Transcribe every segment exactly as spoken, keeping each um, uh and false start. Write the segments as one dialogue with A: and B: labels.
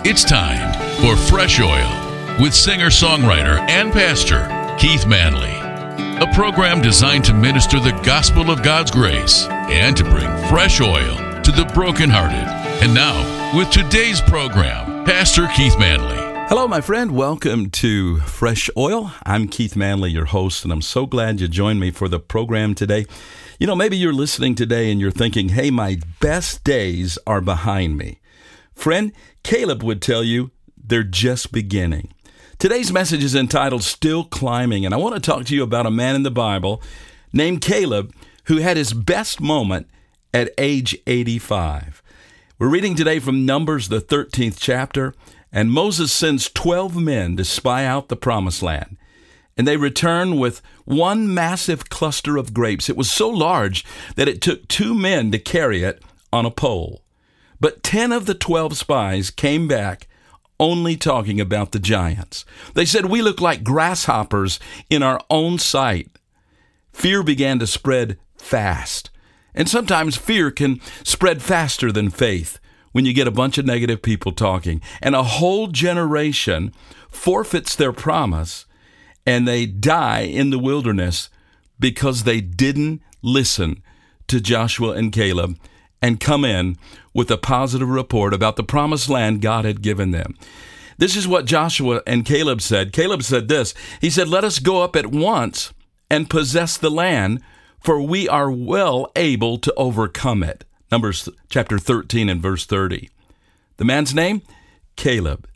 A: It's time for Fresh Oil with singer-songwriter and pastor Keith Manley, a program designed to minister the gospel of God's grace and to bring fresh oil to the brokenhearted. And now, with today's program, Pastor Keith Manley.
B: Hello, my friend. Welcome to Fresh Oil. I'm Keith Manley, your host, and I'm so glad you joined me for the program today. You know, maybe you're listening today and you're thinking, hey, my best days are behind me. Friend, Caleb would tell you they're just beginning. Today's message is entitled Still Climbing, and I want to talk to you about a man in the Bible named Caleb who had his best moment at age eighty-five. We're reading today from Numbers, the thirteenth chapter, and Moses sends twelve men to spy out the promised land. And they return with one massive cluster of grapes. It was so large that it took two men to carry it on a pole. But ten of the twelve spies came back only talking about the giants. They said, we look like grasshoppers in our own sight. Fear began to spread fast. And sometimes fear can spread faster than faith when you get a bunch of negative people talking. And a whole generation forfeits their promise and they die in the wilderness because they didn't listen to Joshua and Caleb and come in with a positive report about the promised land God had given them. This is what Joshua and Caleb said. Caleb said this. He said, let us go up at once and possess the land, for we are well able to overcome it. Numbers chapter thirteen and verse thirty. The man's name? Caleb.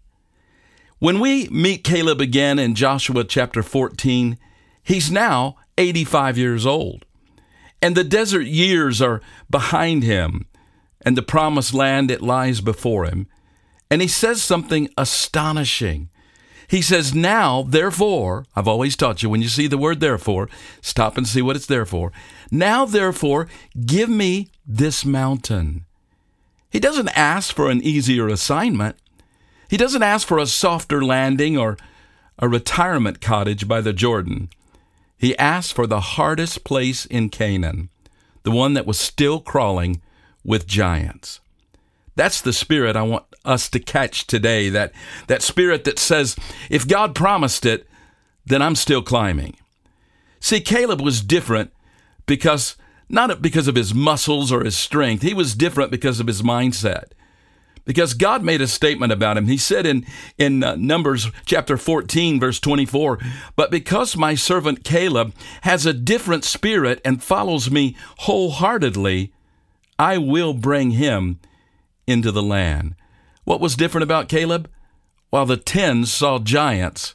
B: When we meet Caleb again in Joshua chapter fourteen, he's now eighty-five years old. And the desert years are behind him, and the promised land, it lies before him. And he says something astonishing. He says, now, therefore, I've always taught you, when you see the word therefore, stop and see what it's there for. Now, therefore, give me this mountain. He doesn't ask for an easier assignment. He doesn't ask for a softer landing or a retirement cottage by the Jordan. He asked for the hardest place in Canaan, the one that was still crawling with giants. That's the spirit I want us to catch today, that, that spirit that says, if God promised it, then I'm still climbing. See, Caleb was different because, not because of his muscles or his strength. He was different because of his mindset. Because God made a statement about him. He said in, in uh, Numbers chapter fourteen, verse twenty-four, but because my servant Caleb has a different spirit and follows me wholeheartedly, I will bring him into the land. What was different about Caleb? While the ten saw giants,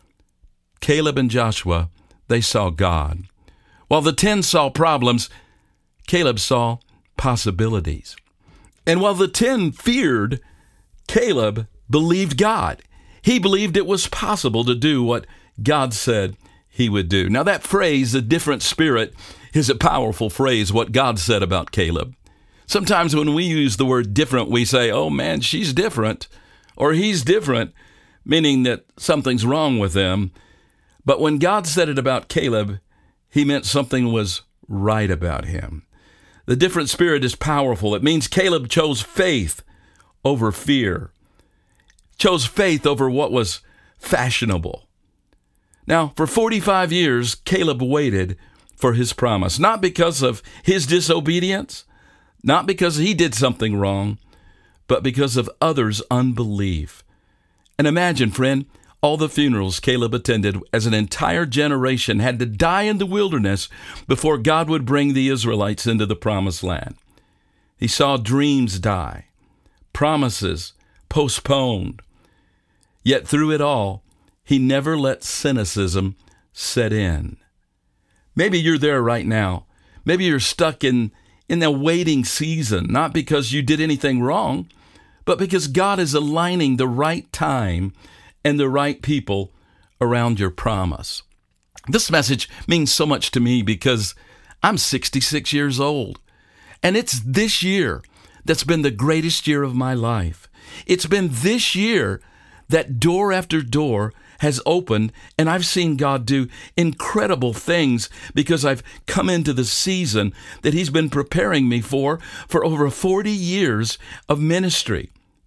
B: Caleb and Joshua, they saw God. While the ten saw problems, Caleb saw possibilities. And while the ten feared, Caleb believed God. He believed it was possible to do what God said he would do. Now that phrase, a different spirit, is a powerful phrase, what God said about Caleb. Sometimes when we use the word different, we say, oh man, she's different, or he's different, meaning that something's wrong with them. But when God said it about Caleb, he meant something was right about him. The different spirit is powerful. It means Caleb chose faith over fear, chose faith over what was fashionable. Now, for forty-five years, Caleb waited for his promise, not because of his disobedience, not because he did something wrong, but because of others' unbelief. And imagine, friend, all the funerals Caleb attended as an entire generation had to die in the wilderness before God would bring the Israelites into the promised land. He saw dreams die, promises postponed. Yet through it all, he never let cynicism set in. Maybe you're there right now. Maybe you're stuck in, in a waiting season, not because you did anything wrong, but because God is aligning the right time and the right people around your promise. This message means so much to me because I'm sixty-six years old, and it's this year that's been the greatest year of my life. It's been this year that door after door has opened, and I've seen God do incredible things because I've come into the season that He's been preparing me for for over forty years of ministry.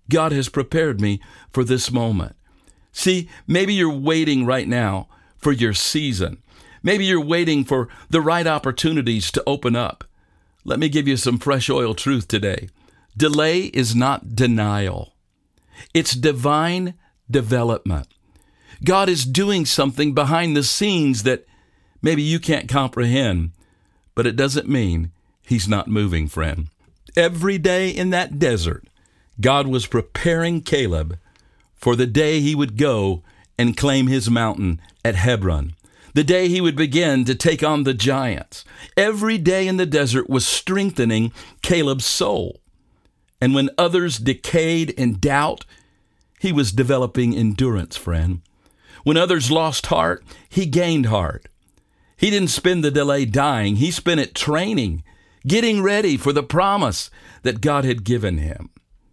B: God has prepared me for this moment. See, maybe you're waiting right now for your season. Maybe you're waiting for the right opportunities to open up. Let me give you some fresh oil truth today. Delay is not denial. It's divine development. God is doing something behind the scenes that maybe you can't comprehend, but it doesn't mean He's not moving, friend. Every day in that desert, God was preparing Caleb for the day he would go and claim his mountain at Hebron, the day he would begin to take on the giants. Every day in the desert was strengthening Caleb's soul. And when others decayed in doubt, he was developing endurance, friend. When others lost heart, he gained heart. He didn't spend the delay dying. He spent it training, getting ready for the promise that God had given him.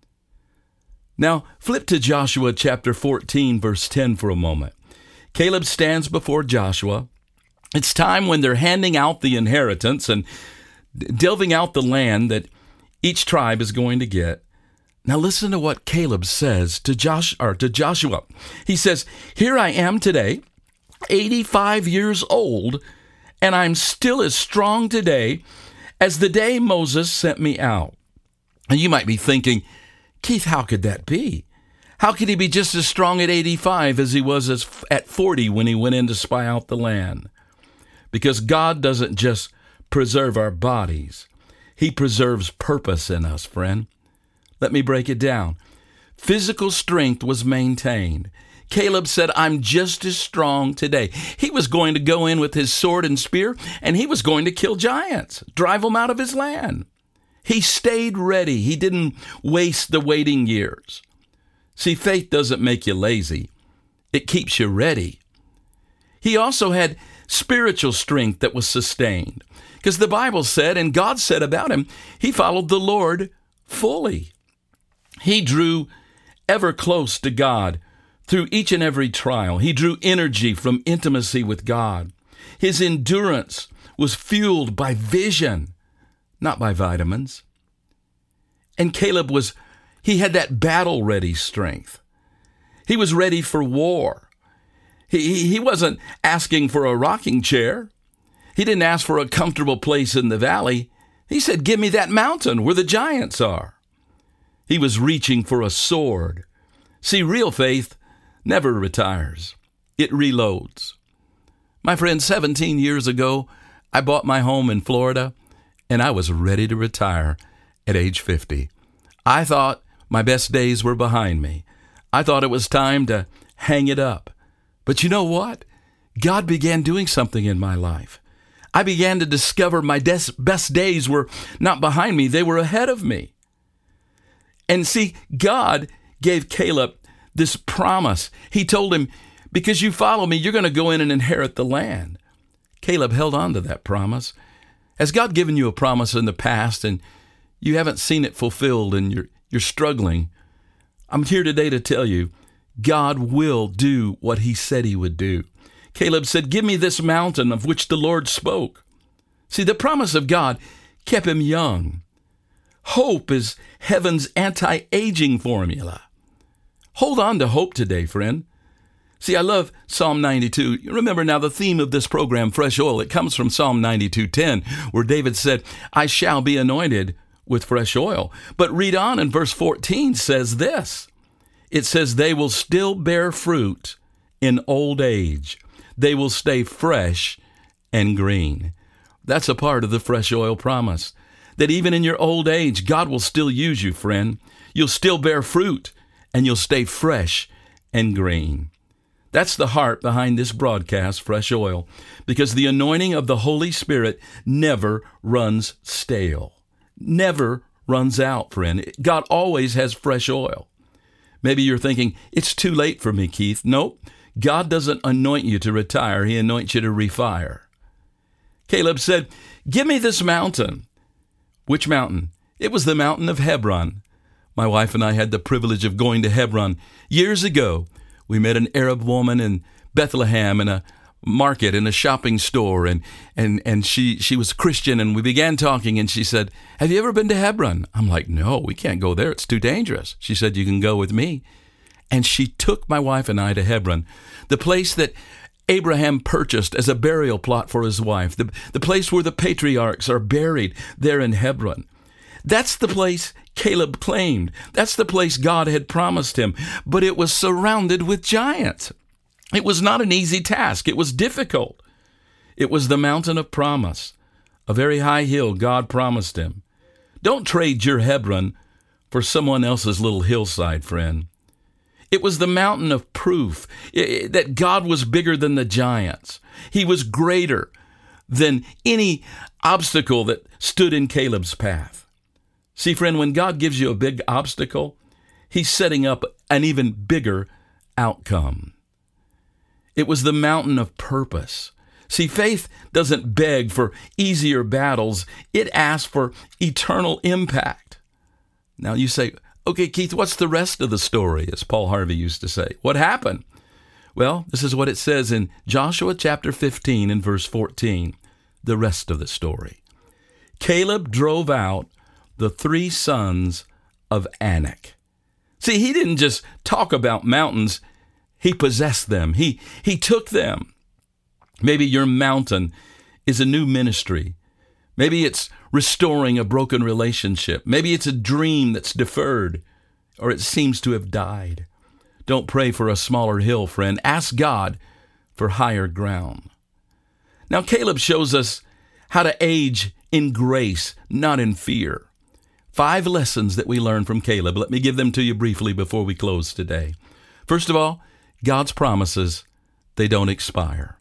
B: Now, flip to Joshua chapter fourteen, verse ten for a moment. Caleb stands before Joshua. It's time when they're handing out the inheritance and delving out the land that each tribe is going to get. Now listen to what Caleb says to Josh or to Joshua. He says, "Here I am today, eighty-five years old, and I'm still as strong today as the day Moses sent me out." And you might be thinking, Keith, how could that be? How could he be just as strong at eighty-five as he was as at forty when he went in to spy out the land? Because God doesn't just preserve our bodies. He preserves purpose in us, friend. Let me break it down. Physical strength was maintained. Caleb said, "I'm just as strong today." He was going to go in with his sword and spear, and he was going to kill giants, drive them out of his land. He stayed ready. He didn't waste the waiting years. See, faith doesn't make you lazy. It keeps you ready. He also had spiritual strength that was sustained, because the Bible said, and God said about him, he followed the Lord fully. He drew ever close to God through each and every trial. He drew energy from intimacy with God. His endurance was fueled by vision, not by vitamins. And Caleb was, he had that battle-ready strength. He was ready for war. He, he wasn't asking for a rocking chair. He didn't ask for a comfortable place in the valley. He said, "Give me that mountain where the giants are." He was reaching for a sword. See, real faith never retires. It reloads. My friend, seventeen years ago, I bought my home in Florida, and I was ready to retire at age fifty. I thought my best days were behind me. I thought it was time to hang it up. But you know what? God began doing something in my life. I began to discover my des- best days were not behind me. They were ahead of me. And see, God gave Caleb this promise. He told him, "Because you follow me, you're going to go in and inherit the land." Caleb held on to that promise. Has God given you a promise in the past and you haven't seen it fulfilled and you're, you're struggling? I'm here today to tell you, God will do what he said he would do. Caleb said, "Give me this mountain of which the Lord spoke." See, the promise of God kept him young. Hope is heaven's anti-aging formula. Hold on to hope today, friend. See, I love Psalm ninety-two. You remember now the theme of this program, Fresh Oil, it comes from Psalm ninety-two ten, where David said, "I shall be anointed with fresh oil." But read on, and verse fourteen says this. It says, "They will still bear fruit in old age. They will stay fresh and green." That's a part of the fresh oil promise, that even in your old age, God will still use you, friend. You'll still bear fruit, and you'll stay fresh and green. That's the heart behind this broadcast, Fresh Oil, because the anointing of the Holy Spirit never runs stale, never runs out, friend. God always has fresh oil. Maybe you're thinking, it's too late for me, Keith. Nope. God doesn't anoint you to retire. He anoints you to refire. Caleb said, "Give me this mountain." Which mountain? It was the mountain of Hebron. My wife and I had the privilege of going to Hebron years ago. We met an Arab woman in Bethlehem, and a market in a shopping store, and and and she she was a Christian, and we began talking, and she said, "Have you ever been to Hebron?" I'm like, "No, we can't go there. It's too dangerous." She said, "You can go with me." And she took my wife and I to Hebron, the place that Abraham purchased as a burial plot for his wife, the, the place where the patriarchs are buried there in Hebron. That's the place Caleb claimed. That's the place God had promised him. But it was surrounded with giants. It was not an easy task. It was difficult. It was the mountain of promise, a very high hill God promised him. Don't trade your Hebron for someone else's little hillside, friend. It was the mountain of proof that God was bigger than the giants. He was greater than any obstacle that stood in Caleb's path. See, friend, when God gives you a big obstacle, he's setting up an even bigger outcome. It was the mountain of purpose. See, faith doesn't beg for easier battles. It asks for eternal impact. Now you say, "Okay, Keith, what's the rest of the story?" as Paul Harvey used to say. What happened? Well, this is what it says in Joshua chapter fifteen and verse fourteen, the rest of the story. Caleb drove out the three sons of Anak. See, he didn't just talk about mountains. He possessed them. He, he took them. Maybe your mountain is a new ministry. Maybe it's restoring a broken relationship. Maybe it's a dream that's deferred, or it seems to have died. Don't pray for a smaller hill, friend. Ask God for higher ground. Now, Caleb shows us how to age in grace, not in fear. Five lessons that we learn from Caleb. Let me give them to you briefly before we close today. First of all, God's promises, they don't expire.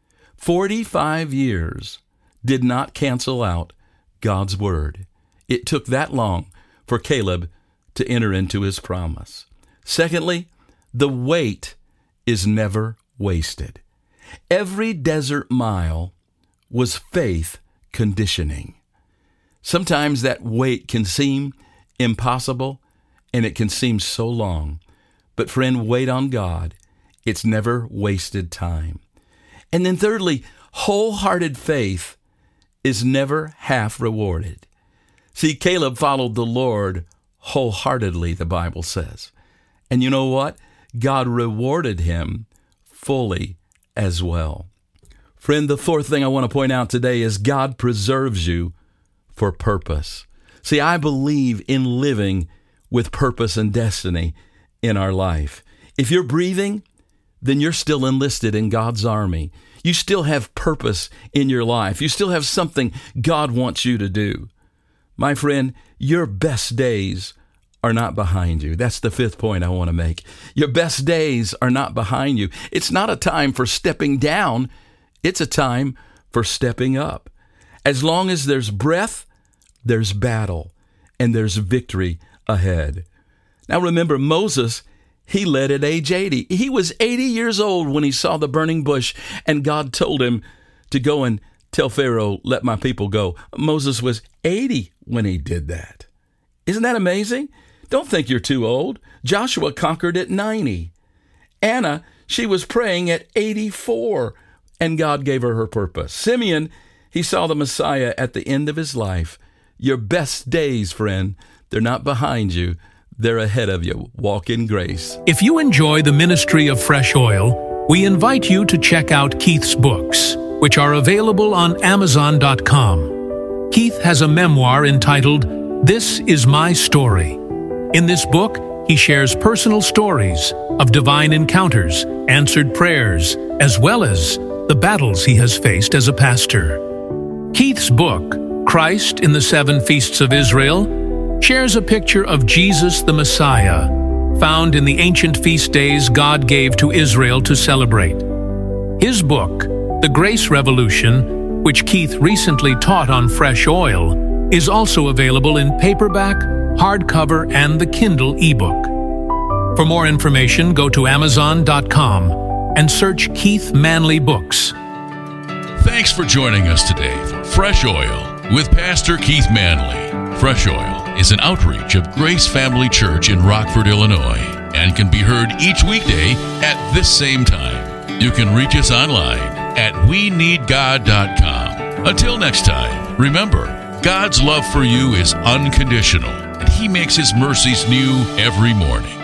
B: Forty-five years did not cancel out God's word. It took that long for Caleb to enter into his promise. Secondly, the wait is never wasted. Every desert mile was faith conditioning. Sometimes that wait can seem impossible, and it can seem so long. But friend, wait on God. It's never wasted time. And then thirdly, wholehearted faith is never half rewarded. See, Caleb followed the Lord wholeheartedly, the Bible says. And you know what? God rewarded him fully as well. Friend, the fourth thing I want to point out today is God preserves you for purpose. See, I believe in living with purpose and destiny in our life. If you're breathing, then you're still enlisted in God's army. You still have purpose in your life. You still have something God wants you to do. My friend, your best days are not behind you. That's the fifth point I want to make. Your best days are not behind you. It's not a time for stepping down. It's a time for stepping up. As long as there's breath, there's battle, and there's victory ahead. Now remember, Moses, he led at age eighty. He was eighty years old when he saw the burning bush, and God told him to go and tell Pharaoh, "Let my people go." Moses was eighty when he did that. Isn't that amazing? Don't think you're too old. Joshua conquered at ninety. Anna, she was praying at eighty-four, and God gave her her purpose. Simeon, he saw the Messiah at the end of his life. Your best days, friend, they're not behind you. They're ahead of you. Walk in grace.
C: If you enjoy the ministry of Fresh Oil, we invite you to check out Keith's books, which are available on Amazon dot com. Keith has a memoir entitled, "This Is My Story." In this book, he shares personal stories of divine encounters, answered prayers, as well as the battles he has faced as a pastor. Keith's book, Christ in the Seven Feasts of Israel, shares a picture of Jesus the Messiah, found in the ancient feast days God gave to Israel to celebrate. His book, The Grace Revolution, which Keith recently taught on Fresh Oil, is also available in paperback, hardcover, and the Kindle ebook. For more information, go to Amazon dot com and search Keith Manley Books.
A: Thanks for joining us today for Fresh Oil with Pastor Keith Manley. Fresh Oil is an outreach of Grace Family Church in Rockford, Illinois, and can be heard each weekday at this same time. You can reach us online at we need god dot com. Until next time, remember, God's love for you is unconditional, and He makes His mercies new every morning.